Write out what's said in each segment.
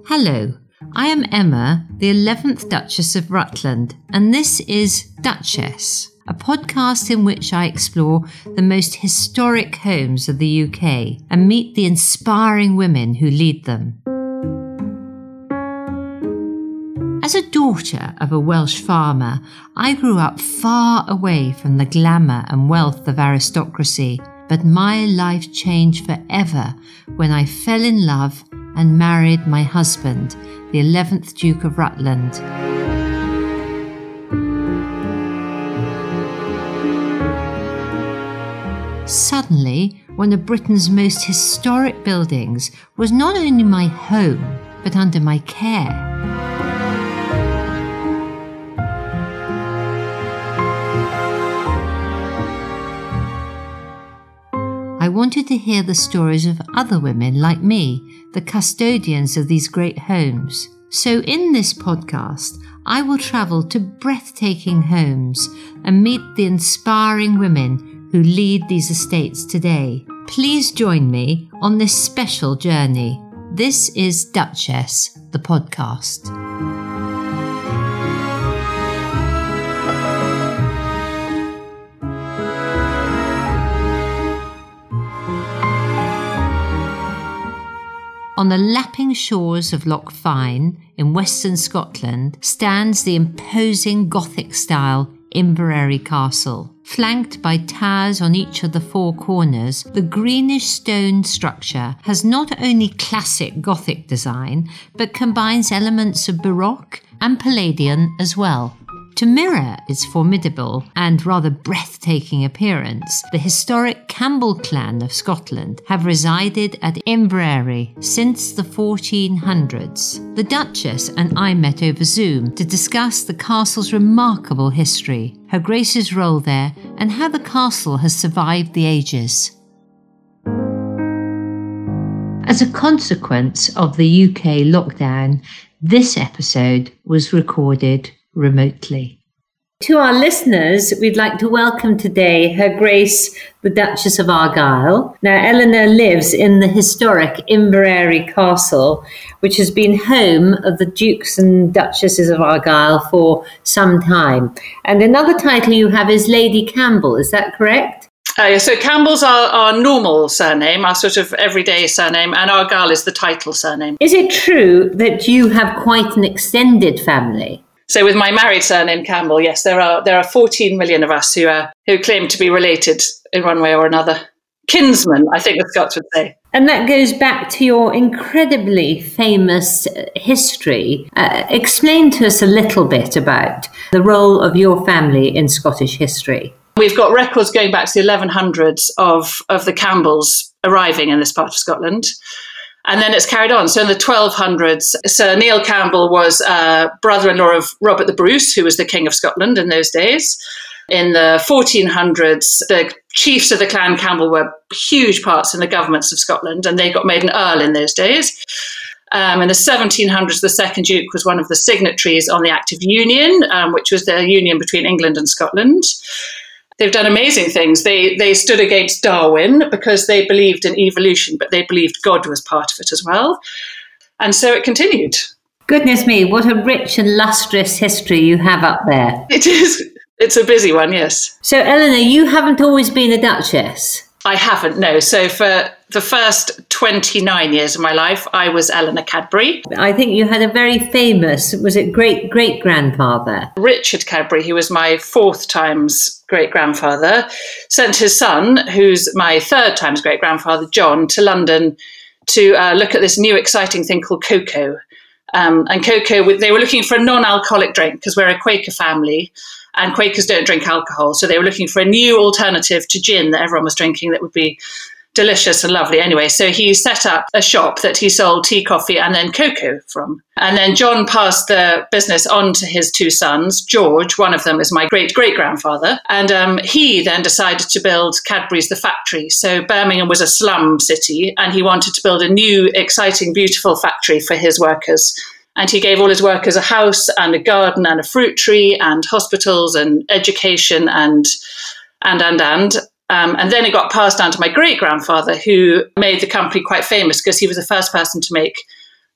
Hello, I am Emma, the 11th Duchess of Rutland, and this is Duchess, a podcast in which I explore the most historic homes of the UK and meet the inspiring women who lead them. As a daughter of a Welsh farmer, I grew up far away from the glamour and wealth of aristocracy, but my life changed forever when I fell in love and married my husband, the 11th Duke of Rutland. Suddenly, one of Britain's most historic buildings was not only my home, but under my care. I wanted to hear the stories of other women like me, the custodians of these great homes. So in this podcast, I will travel to breathtaking homes and meet the inspiring women who lead these estates today. Please join me on this special journey. This is Duchess, the podcast. On the lapping shores of Loch Fyne in western Scotland stands the imposing Gothic-style Inveraray Castle. Flanked by towers on each of the four corners, the greenish stone structure has not only classic Gothic design, but combines elements of Baroque and Palladian as well. To mirror its formidable and rather breathtaking appearance, the historic Campbell clan of Scotland have resided at Inveraray since the 1400s. The Duchess and I met over Zoom to discuss the castle's remarkable history, Her Grace's role there, and how the castle has survived the ages. As a consequence of the UK lockdown, this episode was recorded remotely. To our listeners, we'd like to welcome today Her Grace the Duchess of Argyll. Now, Eleanor lives in the historic Inveraray Castle, which has been home of the Dukes and Duchesses of Argyll for some time. And another title you have is Lady Campbell, is that correct? So Campbell's our normal surname, our sort of everyday surname, and Argyll is the title surname. Is it true that you have quite an extended family? So with my married surname Campbell, yes, there are 14 million of us who claim to be related in one way or another. Kinsmen, I think the Scots would say. And that goes back to your incredibly famous history. Explain to us a little bit about the role of your family in Scottish history. We've got records going back to the 1100s of the Campbells arriving in this part of Scotland. And then it's carried on. So in the 1200s, Sir Neil Campbell was brother-in-law of Robert the Bruce, who was the King of Scotland in those days. In the 1400s, the chiefs of the Clan Campbell were huge parts in the governments of Scotland, and they got made an earl in those days. In the 1700s, the second Duke was one of the signatories on the Act of Union, which was the union between England and Scotland. They've done amazing things. They stood against Darwin because they believed in evolution, but they believed God was part of it as well. And so it continued. Goodness me, what a rich and lustrous history you have up there. It is. It's a busy one, yes. So, Eleanor, you haven't always been a duchess? I haven't, no. So for the first 29 years of my life, I was Eleanor Cadbury. I think you had a very famous, was it great-great-grandfather? Richard Cadbury, who was my fourth times great-grandfather, sent his son, who's my third times great-grandfather, John, to London to look at this new exciting thing called cocoa. And cocoa, they were looking for a non-alcoholic drink because we're a Quaker family. And Quakers don't drink alcohol. So they were looking for a new alternative to gin that everyone was drinking that would be delicious and lovely. Anyway, so he set up a shop that he sold tea, coffee, and then cocoa from. And then John passed the business on to his two sons. George, one of them is my great-great-grandfather. And he then decided to build Cadbury's The Factory. So Birmingham was a slum city, and he wanted to build a new, exciting, beautiful factory for his workers. And he gave all his workers a house and a garden and a fruit tree and hospitals and education and then it got passed down to my great-grandfather, who made the company quite famous because he was the first person to make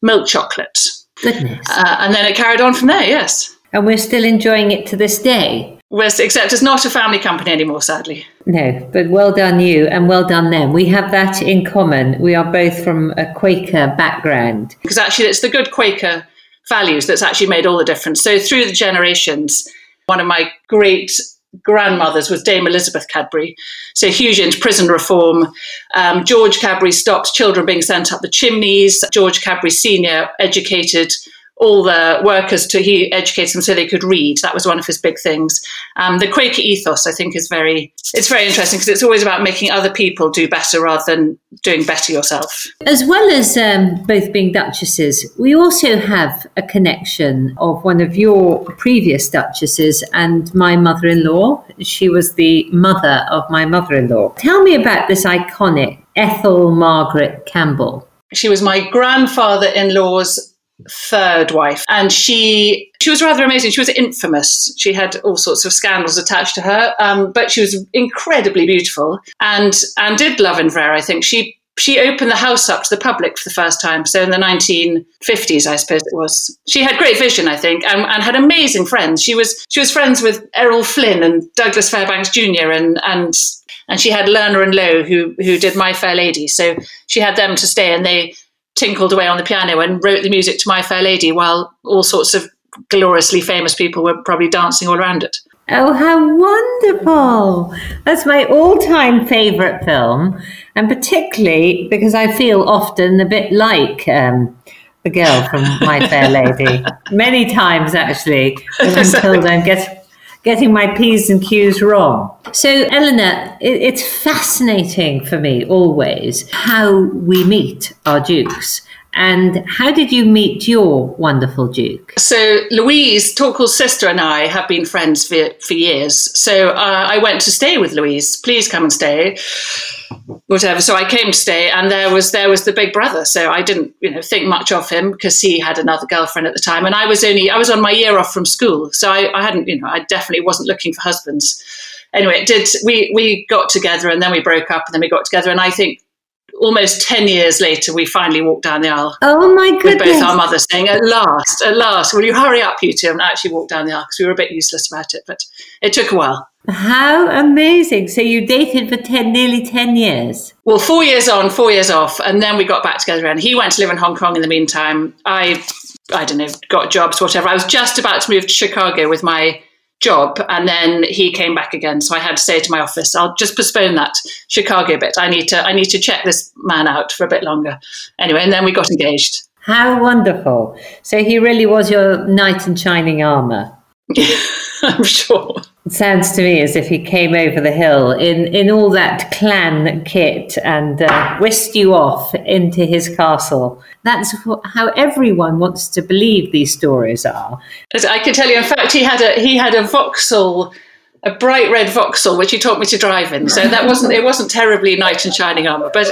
milk chocolate. Goodness. And then it carried on from there, yes. And we're still enjoying it to this day. Except it's not a family company anymore, sadly. No, but well done you and well done them. We have that in common. We are both from a Quaker background. Because actually it's the good Quaker values that's actually made all the difference. So through the generations, one of my great grandmothers was Dame Elizabeth Cadbury, so huge into prison reform. George Cadbury stopped children being sent up the chimneys. George Cadbury Senior educated all the workers he educated them so they could read. That was one of his big things. The Quaker ethos, I think, it's very interesting because it's always about making other people do better rather than doing better yourself. As well as both being duchesses, we also have a connection of one of your previous duchesses and my mother-in-law. She was the mother of my mother-in-law. Tell me about this iconic Ethel Margaret Campbell. She was my grandfather-in-law's third wife, and she was rather amazing. She was infamous. She had all sorts of scandals attached to her, but she was incredibly beautiful and did love Inveraray. I think she opened the house up to the public for the first time. So in the 1950s, I suppose it was. She had great vision, I think, and had amazing friends. She was friends with Errol Flynn and Douglas Fairbanks Jr. and she had Lerner and Lowe who did My Fair Lady. So she had them to stay, and they tinkled away on the piano and wrote the music to My Fair Lady while all sorts of gloriously famous people were probably dancing all around it. Oh, how wonderful. That's my all-time favourite film, and particularly because I feel often a bit like the girl from My Fair Lady. Many times, actually, when I'm told I'm getting my P's and Q's wrong. So, Eleanor, it's fascinating for me always how we meet our dukes. And how did you meet your wonderful duke? So Louise, Torquil's sister, and I have been friends for years. So I went to stay with Louise. Please come and stay. Whatever. So I came to stay, and there was the big brother. So I didn't, think much of him because he had another girlfriend at the time, and I was on my year off from school. So I hadn't, I definitely wasn't looking for husbands. Anyway, we got together, and then we broke up, and then we got together, and I think almost 10 years later, we finally walked down the aisle. Oh my goodness. With both our mothers saying, at last, will you hurry up, you two? And actually walked down the aisle because we were a bit useless about it, but it took a while. How amazing. So you dated for nearly 10 years? Well, 4 years on, 4 years off, and then we got back together, and he went to live in Hong Kong in the meantime. I don't know, got jobs, whatever. I was just about to move to Chicago with my job, and then he came back again, so I had to say to my office, I'll just postpone that Chicago bit. I need to check this man out for a bit longer. Anyway, and then we got engaged. How wonderful. So he really was your knight in shining armour. I'm sure. It sounds to me as if he came over the hill in all that clan kit and whisked you off into his castle. That's how everyone wants to believe these stories are. As I can tell you, in fact, he had a Vauxhall, a bright red Vauxhall, which he taught me to drive in. So it wasn't terribly knight in shining armour, but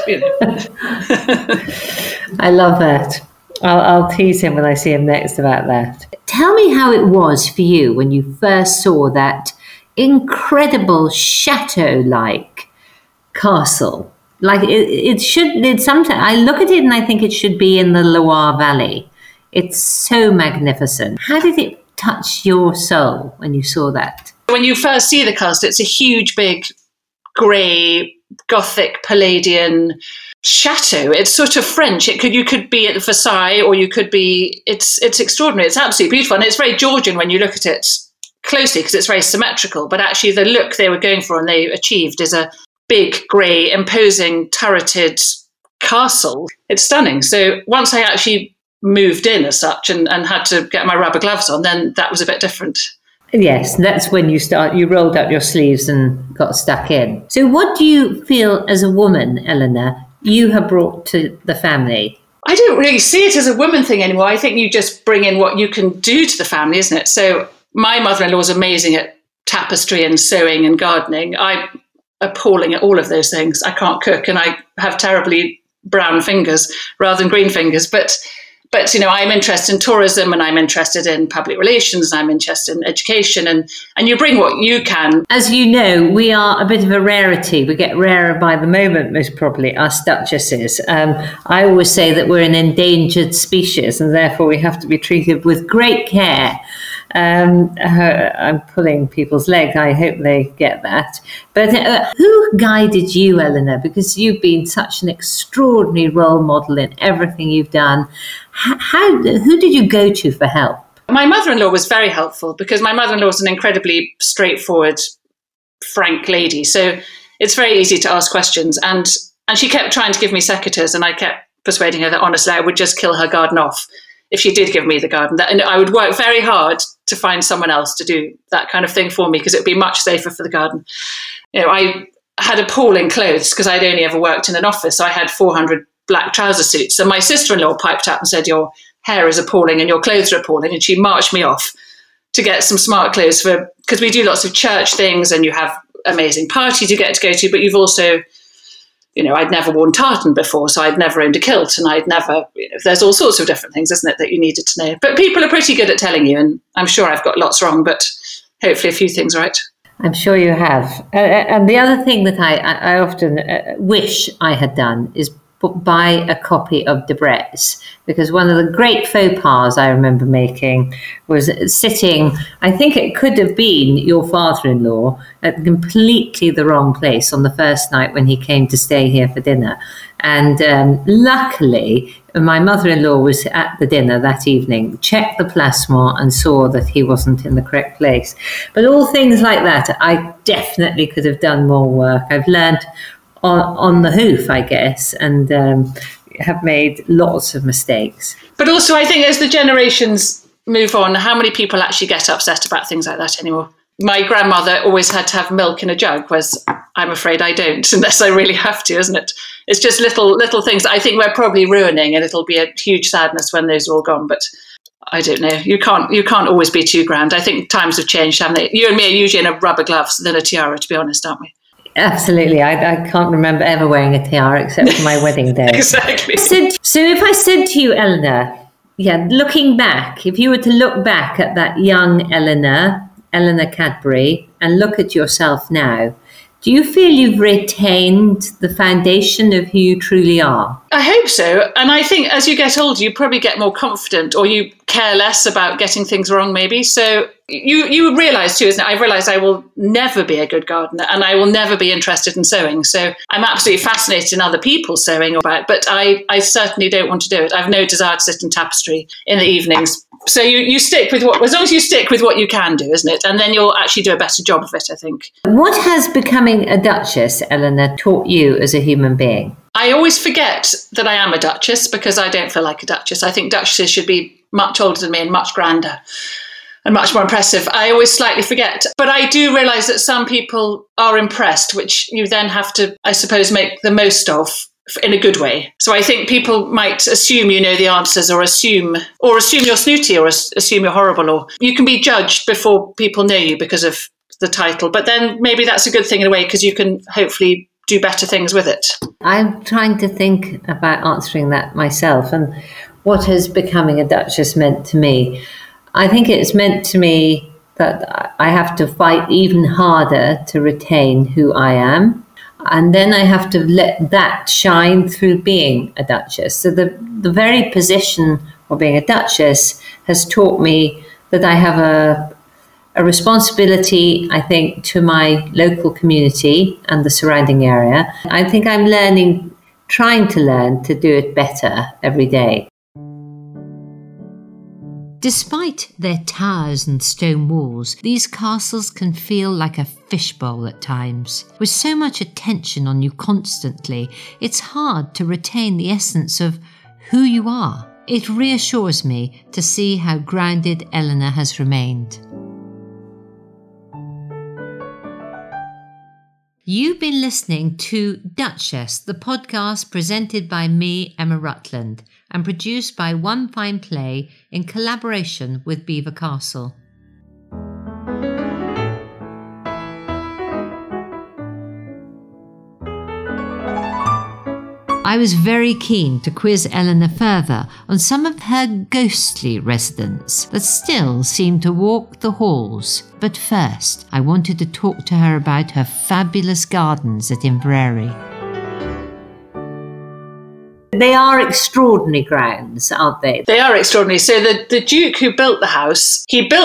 I love that. I'll tease him when I see him next about that. Tell me how it was for you when you first saw that incredible chateau-like castle. Like it's sometimes I look at it and I think it should be in the Loire Valley. It's so magnificent. How did it touch your soul when you saw that? When you first see the castle, it's a huge, big, grey, Gothic, Palladian chateau. It's sort of French. You could be at Versailles, or you could be. It's extraordinary. It's absolutely beautiful, and it's very Georgian when you look at it closely because it's very symmetrical. But actually, the look they were going for and they achieved is a big, grey, imposing, turreted castle. It's stunning. So once I actually moved in as such and had to get my rubber gloves on, then that was a bit different. Yes, that's when you rolled up your sleeves and got stuck in. So what do you feel as a woman, Eleanor, you have brought to the family? I don't really see it as a woman thing anymore. I think you just bring in what you can do to the family, isn't it? So my mother-in-law is amazing at tapestry and sewing and gardening. I'm appalling at all of those things. I can't cook and I have terribly brown fingers rather than green fingers. But But, I'm interested in tourism, and I'm interested in public relations, and I'm interested in education, and you bring what you can. As you know, we are a bit of a rarity. We get rarer by the moment, most probably, us duchesses. I always say that we're an endangered species, and therefore we have to be treated with great care. I'm pulling people's leg. I hope they get that. But who guided you, Eleanor? Because you've been such an extraordinary role model in everything you've done. Who did you go to for help? My mother-in-law was very helpful, because my mother-in-law is an incredibly straightforward, frank lady. So it's very easy to ask questions. And she kept trying to give me secateurs, and I kept persuading her that honestly I would just kill her garden off if she did give me the garden. And I would work very hard to find someone else to do that kind of thing for me, because it would be much safer for the garden. I had appalling clothes because I'd only ever worked in an office. So I had 400 black trouser suits. So my sister-in-law piped up and said, "Your hair is appalling and your clothes are appalling." And she marched me off to get some smart clothes because we do lots of church things, and you have amazing parties you get to go to, but you've also, I'd never worn tartan before, so I'd never owned a kilt, and I'd never, there's all sorts of different things, isn't it, that you needed to know. But people are pretty good at telling you, and I'm sure I've got lots wrong, but hopefully a few things right. I'm sure you have. And the other thing that I often wish I had done is buy a copy of Debrett's, because one of the great faux pas I remember making was sitting, I think it could have been your father-in-law, at completely the wrong place on the first night when he came to stay here for dinner. And luckily, my mother-in-law was at the dinner that evening, checked the plasma and saw that he wasn't in the correct place. But all things like that, I definitely could have done more work. I've learned on the hoof, I guess, and have made lots of mistakes. But also, I think as the generations move on, how many people actually get upset about things like that anymore? My grandmother always had to have milk in a jug, whereas I'm afraid I don't, unless I really have to, isn't it? It's just little things I think we're probably ruining, and it'll be a huge sadness when those are all gone. But I don't know. You can't always be too grand. I think times have changed, haven't they? You and me are usually in a rubber gloves than a tiara, to be honest, aren't we? Absolutely. I can't remember ever wearing a tiara except for my wedding day. Exactly. So if I said to you, Eleanor, looking back, if you were to look back at that young Eleanor Cadbury, and look at yourself now, do you feel you've retained the foundation of who you truly are? I hope so. And I think as you get older, you probably get more confident, or you care less about getting things wrong, maybe. So you realise too, isn't it? I've realised I will never be a good gardener, and I will never be interested in sewing. So I'm absolutely fascinated in other people sewing but I certainly don't want to do it. I've no desire to sit in tapestry in the evenings. So you stick with as long as you stick with what you can do, isn't it? And then you'll actually do a better job of it, I think. What has becoming a duchess, Eleanor, taught you as a human being? I always forget that I am a duchess, because I don't feel like a duchess. I think duchesses should be much older than me and much grander and much more impressive. I always slightly forget. But I do realise that some people are impressed, which you then have to, I suppose, make the most of in a good way. So I think people might assume you know the answers, or assume you're snooty, or assume you're horrible, or you can be judged before people know you because of the title. But then maybe that's a good thing in a way, because you can hopefully do better things with it. I'm trying to think about answering that myself, and what has becoming a duchess meant to me. I think it's meant to me that I have to fight even harder to retain who I am. And then I have to let that shine through being a duchess. So the very position of being a duchess has taught me that I have a responsibility, I think, to my local community and the surrounding area. I think I'm trying to learn to do it better every day. Despite their towers and stone walls, these castles can feel like a fishbowl at times. With so much attention on you constantly, it's hard to retain the essence of who you are. It reassures me to see how grounded Eleanor has remained. You've been listening to Duchess, the podcast presented by me, Emma Rutland, and produced by One Fine Play in collaboration with Belvoir Castle. I was very keen to quiz Eleanor further on some of her ghostly residents that still seem to walk the halls. But first, I wanted to talk to her about her fabulous gardens at Inverary. They are extraordinary grounds, aren't they? They are extraordinary. So the Duke who built the house,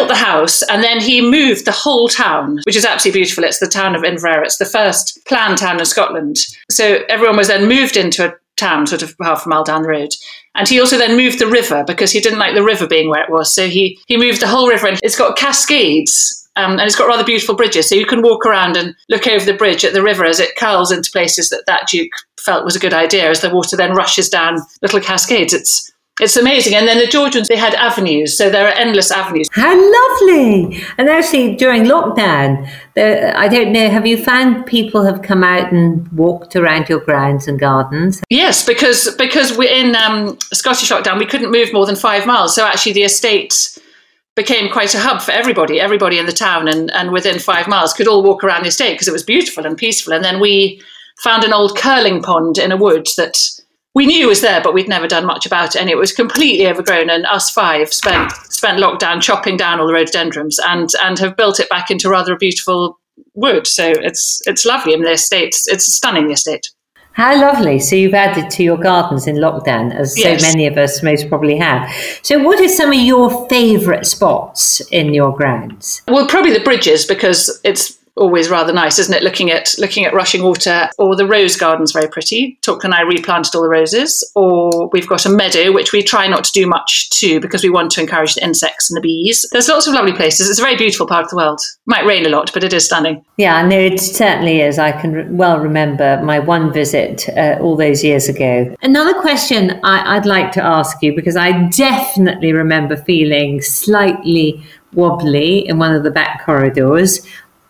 and then he moved the whole town, which is absolutely beautiful. It's the town of Inverary. It's the first planned town in Scotland. So everyone was then moved into a town sort of half a mile down the road. And he also then moved the river because he didn't like the river being where it was. So he moved the whole river, and it's got cascades. And it's got rather beautiful bridges. So you can walk around and look over the bridge at the river as it curls into places that Duke felt was a good idea, as the water then rushes down little cascades. It's amazing. And then the Georgians, they had avenues. So there are endless avenues. How lovely. And actually, during lockdown, I don't know, have you found people have come out and walked around your grounds and gardens? Yes, because we're in Scottish lockdown, we couldn't move more than 5 miles. So actually the estate became quite a hub for everybody in the town, and within 5 miles could all walk around the estate because it was beautiful and peaceful. And then we found an old curling pond in a wood that we knew was there, but we'd never done much about it, and it was completely overgrown. And us five spent lockdown chopping down all the rhododendrons and have built it back into rather a beautiful wood. So it's lovely. And the estate, it's stunning, the estate. How lovely. So you've added to your gardens in lockdown, as Yes. so many of us most probably have. So what are some of your favourite spots in your grounds? Well, probably the bridges, because it's always rather nice, isn't it? Looking at rushing water. Or the rose garden's very pretty. Tuck and I replanted all the roses. Or we've got a meadow, which we try not to do much to because we want to encourage the insects and the bees. There's lots of lovely places. It's a very beautiful part of the world. Might rain a lot, but it is stunning. Yeah, no, it certainly is. I can well remember my one visit all those years ago. Another question I'd like to ask you, because I definitely remember feeling slightly wobbly in one of the back corridors.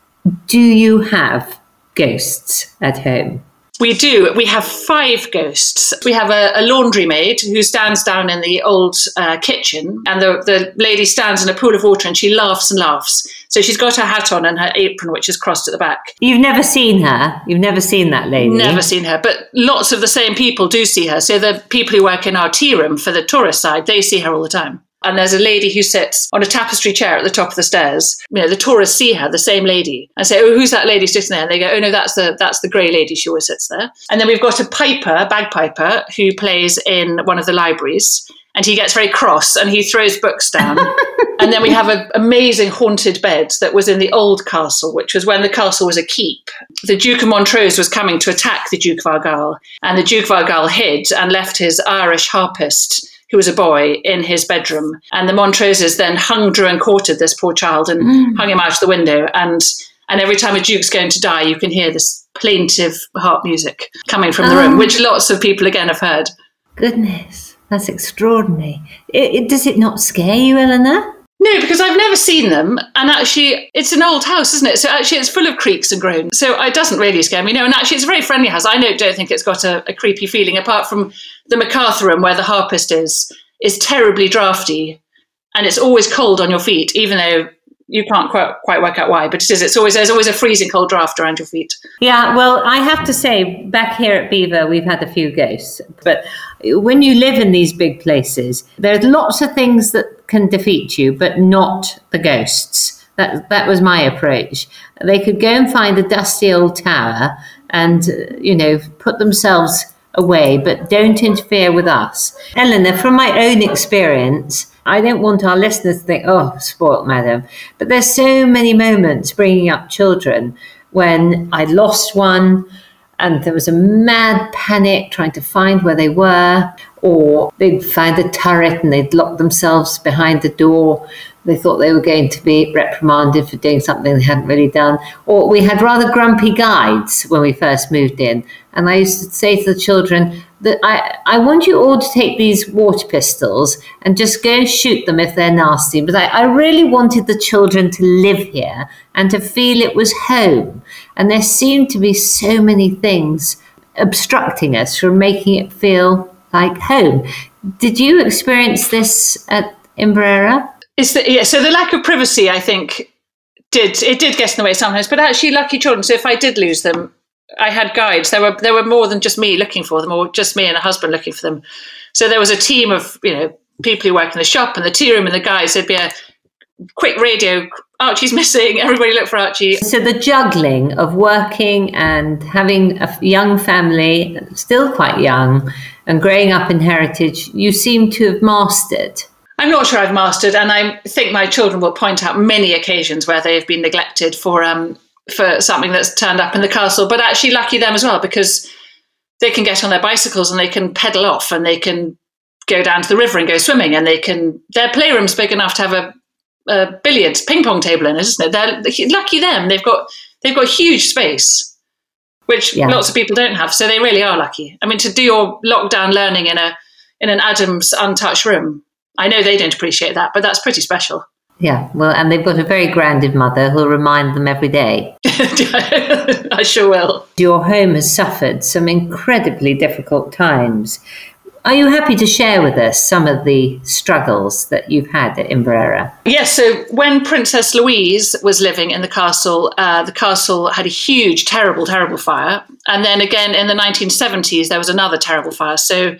Do you have ghosts at home? We do. We have 5 ghosts. We have a laundry maid who stands down in the old kitchen, and the lady stands in a pool of water and she laughs and laughs. So she's got her hat on and her apron, which is crossed at the back. You've never seen her? You've never seen that lady? Never seen her, but lots of the same people do see her. So the people who work in our tea room for the tourist side, they see her all the time. And there's a lady who sits on a tapestry chair at the top of the stairs. You know, the tourists see her, the same lady, and say, "Oh, who's that lady sitting there?" And they go, "Oh no, that's the grey lady. She always sits there." And then we've got a bagpiper, who plays in one of the libraries, and he gets very cross and he throws books down. And then we have an amazing haunted bed that was in the old castle, which was when the castle was a keep. The Duke of Montrose was coming to attack the Duke of Argyll, and the Duke of Argyll hid and left his Irish harpist, who was a boy, in his bedroom. And the Montroses then hung, drew and quartered this poor child and hung him out of the window. And every time a duke's going to die, you can hear this plaintive harp music coming from the room, which lots of people again have heard. Goodness, that's extraordinary. Does it not scare you, Eleanor? No, because I've never seen them. And actually, it's an old house, isn't it? So actually, it's full of creaks and groans. So it doesn't really scare me. No, and actually, it's a very friendly house. I don't think it's got a creepy feeling, apart from the MacArthur room where the harpist is terribly drafty. And it's always cold on your feet, even though you can't quite work out why. But there's always a freezing cold draft around your feet. Yeah, well, I have to say, back here at Belvoir, we've had a few ghosts. But when you live in these big places, there's lots of things that can defeat you, but not the ghosts. That was my approach. They could go and find a dusty old tower and, put themselves away, but don't interfere with us. Eleanor, from my own experience, I don't want our listeners to think, "Oh, spoilt madam," but there's so many moments bringing up children when I lost one and there was a mad panic trying to find where they were, or they'd found a turret and they'd locked themselves behind the door. They thought they were going to be reprimanded for doing something they hadn't really done. Or we had rather grumpy guides when we first moved in. And I used to say to the children that I want you all to take these water pistols and just go and shoot them if they're nasty. But I really wanted the children to live here and to feel it was home. And there seemed to be so many things obstructing us from making it feel like home. Did you experience this at Inverary? So the lack of privacy, I think, did get in the way sometimes, but actually lucky children. So if I did lose them, I had guides. There were more than just me looking for them, or just me and a husband looking for them. So there was a team of, people who work in the shop and the tea room and the guys. There'd be a quick radio, Archie's missing, everybody look for Archie. So the juggling of working and having a young family, still quite young, and growing up in Heritage, you seem to have mastered. I'm not sure I've mastered, and I think my children will point out many occasions where they have been neglected for something that's turned up in the castle, but actually lucky them as well, because they can get on their bicycles and they can pedal off and they can go down to the river and go swimming, and their playroom's big enough to have a billiards ping pong table in it, isn't it? They're lucky them. They've got huge space, which lots of people don't have. So they really are lucky. I mean, to do your lockdown learning in an Adams untouched room, I know they don't appreciate that, but that's pretty special. Yeah, well, and they've got a very grounded mother who'll remind them every day. I sure will. Your home has suffered some incredibly difficult times. Are you happy to share with us some of the struggles that you've had at Inverara? Yes, so when Princess Louise was living in the castle had a huge, terrible, terrible fire. And then again in the 1970s, there was another terrible fire. So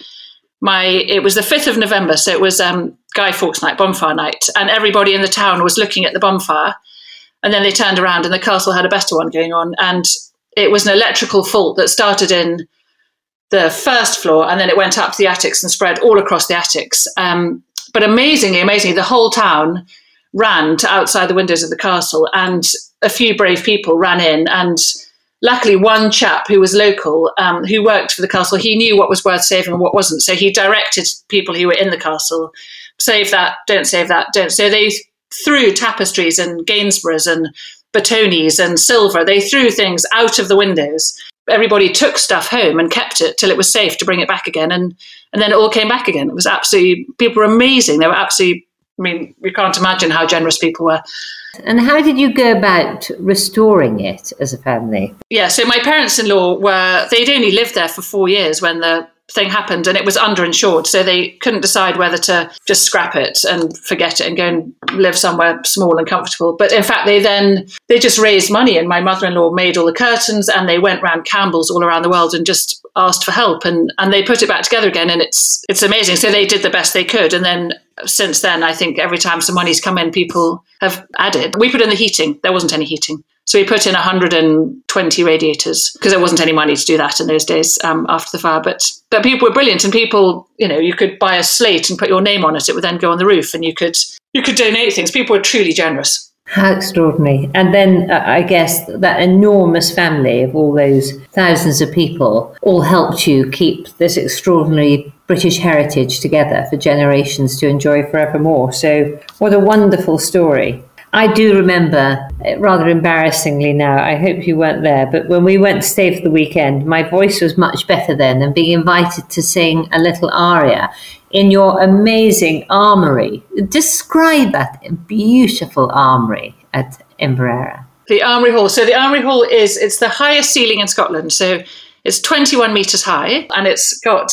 it was the 5th of November, so it was Guy Fawkes night, bonfire night, and everybody in the town was looking at the bonfire. And then they turned around and the castle had a better one going on. And it was an electrical fault that started in the first floor, and then it went up to the attics and spread all across the attics. But amazingly, the whole town ran to outside the windows of the castle, and a few brave people ran in. And luckily, one chap who was local, who worked for the castle, he knew what was worth saving and what wasn't. So he directed people who were in the castle, save that, don't save that, don't. So they threw tapestries and Gainsboroughs and Batonis and silver. They threw things out of the windows. Everybody took stuff home and kept it till it was safe to bring it back again. And then it all came back again. It was absolutely, people were amazing. They were absolutely, we can't imagine how generous people were. And how did you go about restoring it as a family? Yeah, so my parents-in-law they'd only lived there for 4 years when the thing happened, and it was underinsured, so they couldn't decide whether to just scrap it and forget it and go and live somewhere small and comfortable. But in fact, they just raised money, and my mother-in-law made all the curtains, and they went round Campbell's all around the world and just asked for help, and they put it back together again, and it's amazing. So they did the best they could, and then since then, I think every time some money's come in, people have added. We put in the heating. There wasn't any heating. So we put in 120 radiators because there wasn't any money to do that in those days after the fire. But people were brilliant, and people, you could buy a slate and put your name on it. It would then go on the roof, and you could donate things. People were truly generous. How extraordinary. And then I guess that enormous family of all those thousands of people all helped you keep this extraordinary British heritage together for generations to enjoy forevermore. So what a wonderful story. I do remember, rather embarrassingly now, I hope you weren't there, but when we went to stay for the weekend, my voice was much better then, and being invited to sing a little aria in your amazing armoury. Describe that beautiful armoury at Inverara. The Armoury Hall. So the Armoury Hall it's the highest ceiling in Scotland. So it's 21 metres high, and it's got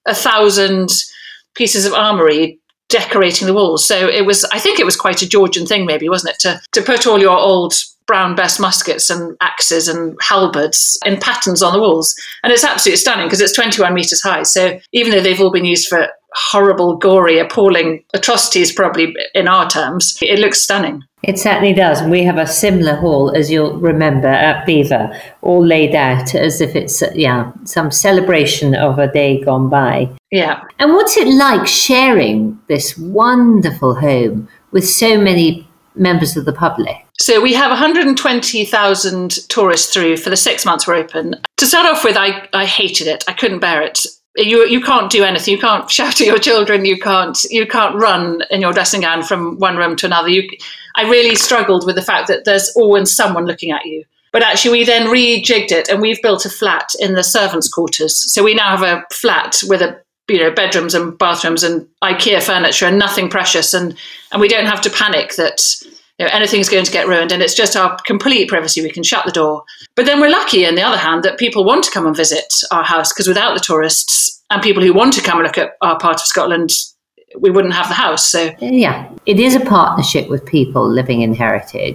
1,000 pieces of armoury decorating the walls. So I think it was quite a Georgian thing maybe, wasn't it? To put all your old Brown Bess muskets and axes and halberds in patterns on the walls. And it's absolutely stunning because it's 21 metres high. So even though they've all been used for horrible, gory, appalling atrocities, probably in our terms, it looks stunning. It certainly does. And we have a similar hall, as you'll remember, at Belvoir, all laid out as if it's, some celebration of a day gone by. Yeah. And what's it like sharing this wonderful home with so many members of the public? So we have 120,000 tourists through for the 6 months we're open. To start off with, I hated it. I couldn't bear it. You can't do anything. You can't shout at your children. You can't run in your dressing gown from one room to another. I really struggled with the fact that there's always someone looking at you. But actually, we then rejigged it, and we've built a flat in the servants' quarters. So we now have a flat with bedrooms and bathrooms and IKEA furniture and nothing precious, and we don't have to panic that anything's going to get ruined, and it's just our complete privacy. We can shut the door. But then we're lucky, on the other hand, that people want to come and visit our house, because without the tourists and people who want to come and look at our part of Scotland, we wouldn't have the house. So yeah, it is a partnership with people living in heritage.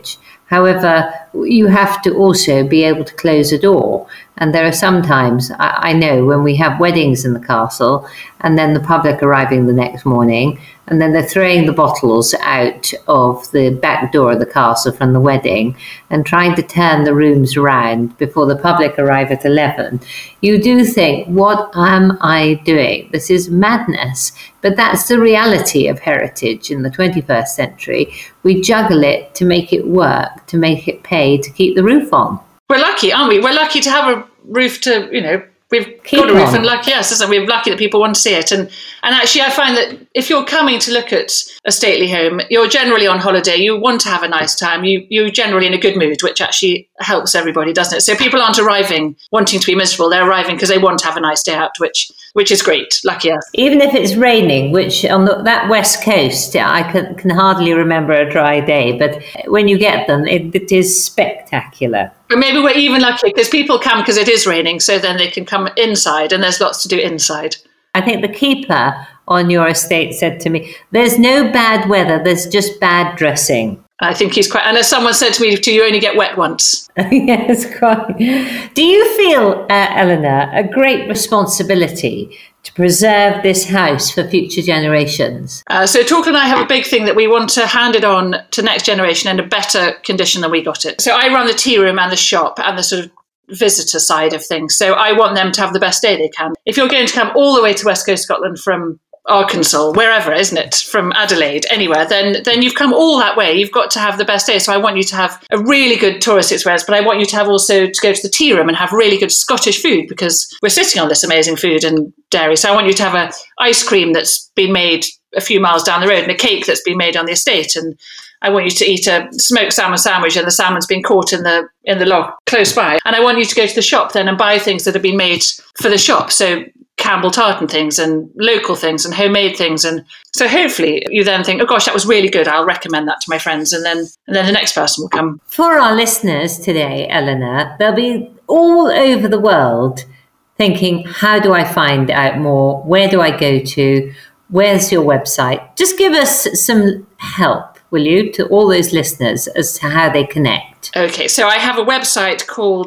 However, you have to also be able to close a door. And there are sometimes, I know, when we have weddings in the castle and then the public arriving the next morning, and then they're throwing the bottles out of the back door of the castle from the wedding and trying to turn the rooms around before the public arrive at 11. You do think, what am I doing? This is madness. But that's the reality of heritage in the 21st century. We juggle it to make it work, to make it pay, to keep the roof on. We're lucky, aren't we? We're lucky to have a roof to, we've got a roof, and lucky us, isn't it? We're lucky that people want to see it. And actually, I find that if you're coming to look at a stately home, you're generally on holiday. You want to have a nice time. You're generally in a good mood, which actually helps everybody, doesn't it? So people aren't arriving wanting to be miserable. They're arriving because they want to have a nice day out, which is great. Lucky us. Even if it's raining, which on that west coast, I can hardly remember a dry day. But when you get them, it is spectacular. But maybe we're even lucky because people come because it is raining, so then they can come inside, and there's lots to do inside. I think the keeper on your estate said to me, there's no bad weather, there's just bad dressing. I think he's quite, and as someone said to me, you only get wet once. Yes, quite. Do you feel, Eleanor, a great responsibility to preserve this house for future generations? So Torquil and I have a big thing that we want to hand it on to next generation in a better condition than we got it. So I run the tea room and the shop and the sort of visitor side of things. So I want them to have the best day they can. If you're going to come all the way to West Coast Scotland from Arkansas, wherever, isn't it? From Adelaide, anywhere, then you've come all that way. You've got to have the best day. So I want you to have a really good tourist experience, but I want you to have also to go to the tea room and have really good Scottish food because we're sitting on this amazing food and dairy. So I want you to have an ice cream that's been made a few miles down the road and a cake that's been made on the estate. And I want you to eat a smoked salmon sandwich and the salmon's been caught in the loch close by. And I want you to go to the shop then and buy things that have been made for the shop. So Campbell tartan things and local things and homemade things. And so hopefully you then think, oh gosh, that was really good. I'll recommend that to my friends. And then the next person will come. For our listeners today, Eleanor, they'll be all over the world thinking, how do I find out more? Where do I go to? Where's your website? Just give us some help, will you, to all those listeners as to how they connect. Okay, so I have a website called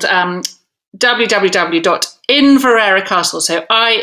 www.Inverary Castle, so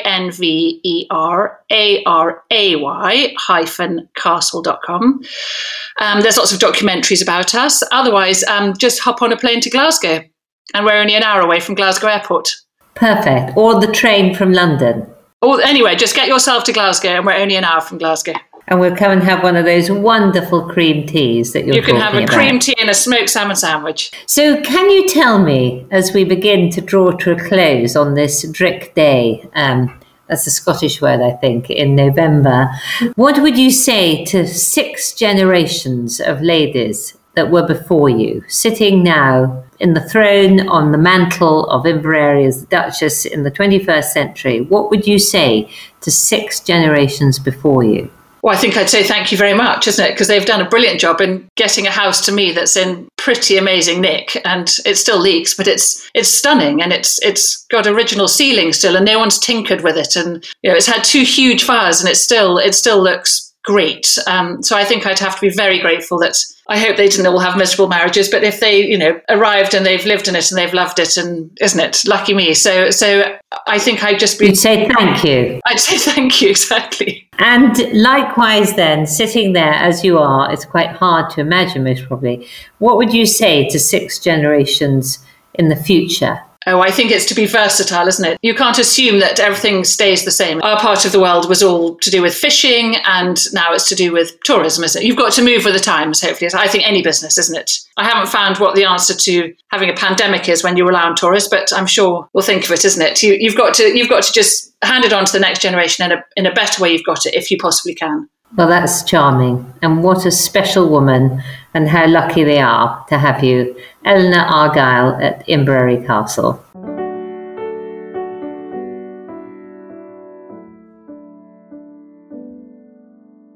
INVERARAY-castle.com. There's lots of documentaries about us. Otherwise, just hop on a plane to Glasgow, and we're only an hour away from Glasgow Airport. Perfect. Or the train from London. Or anyway, just get yourself to Glasgow, and we're only an hour from Glasgow. And we'll come and have one of those wonderful cream teas that you're talking about. You can have a cream tea and a smoked salmon sandwich. So can you tell me, as we begin to draw to a close on this Drick Day, that's a Scottish word, I think, in November, what would you say to 6 generations of ladies that were before you, sitting now in the throne on the mantle of Inverary as the Duchess in the 21st century? What would you say to 6 generations before you? Well, I think I'd say thank you very much, isn't it? Because they've done a brilliant job in getting a house to me that's in pretty amazing nick, and it still leaks, but it's stunning, and it's got original ceiling still, and no one's tinkered with it, and it's had 2 huge fires, and it still looks great. So I think I'd have to be very grateful that I hope they didn't all have miserable marriages, but if they, arrived and they've lived in it and they've loved it, and isn't it lucky me? So I think I'd just be. You'd say thank you. I'd say thank you, exactly. And likewise, then, sitting there as you are, it's quite hard to imagine, most probably. What would you say to 6 generations in the future? Oh, I think it's to be versatile, isn't it? You can't assume that everything stays the same. Our part of the world was all to do with fishing, and now it's to do with tourism, isn't it? You've got to move with the times, hopefully. I think any business, isn't it? I haven't found what the answer to having a pandemic is when you rely on tourists, but I'm sure we'll think of it, isn't it? You've got to just hand it on to the next generation in a better way you've got it, if you possibly can. Well, that's charming. And what a special woman, and how lucky they are to have you, Eleanor Argyle at Inverary Castle.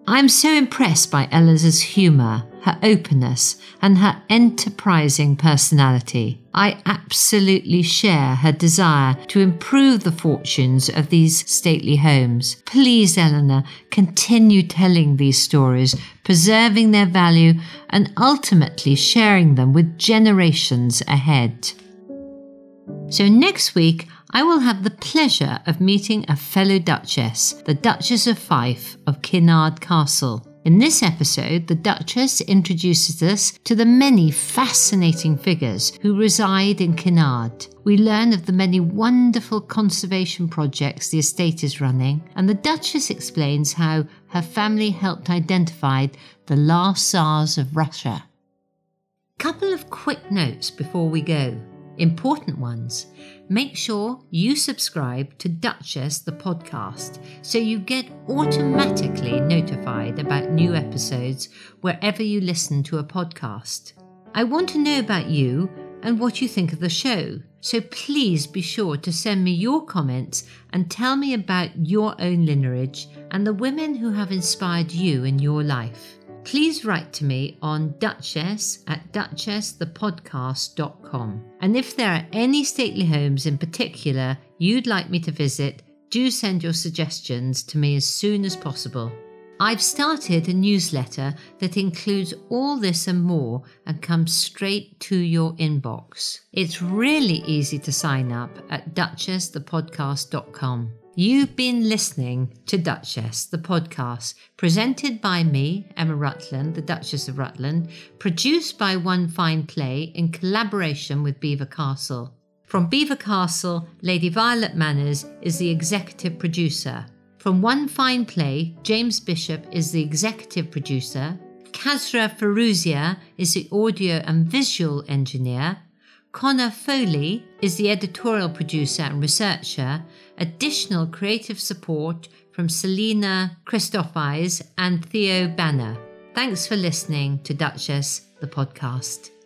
I'm so impressed by Eliza's humour, her openness, and her enterprising personality. I absolutely share her desire to improve the fortunes of these stately homes. Please, Eleanor, continue telling these stories, preserving their value, and ultimately sharing them with generations ahead. So next week, I will have the pleasure of meeting a fellow Duchess, the Duchess of Fife of Kinnard Castle. In this episode, the Duchess introduces us to the many fascinating figures who reside in Kinnard. We learn of the many wonderful conservation projects the estate is running, and the Duchess explains how her family helped identify the last Tsars of Russia. Couple of quick notes before we go. Important ones. Make sure you subscribe to Duchess the podcast so you get automatically notified about new episodes wherever you listen to a podcast. I want to know about you and what you think of the show, so please be sure to send me your comments and tell me about your own lineage and the women who have inspired you in your life. Please write to me on duchess@duchessthepodcast.com. And if there are any stately homes in particular you'd like me to visit, do send your suggestions to me as soon as possible. I've started a newsletter that includes all this and more and comes straight to your inbox. It's really easy to sign up at duchessthepodcast.com. You've been listening to Duchess, the podcast, presented by me, Emma Rutland, the Duchess of Rutland, produced by One Fine Play in collaboration with Belvoir Castle. From Belvoir Castle, Lady Violet Manners is the executive producer. From One Fine Play, James Bishop is the executive producer. Kazra Feruzia is the audio and visual engineer. Connor Foley is the editorial producer and researcher. Additional creative support from Selena Christophis and Theo Banner. Thanks for listening to Duchess, the podcast.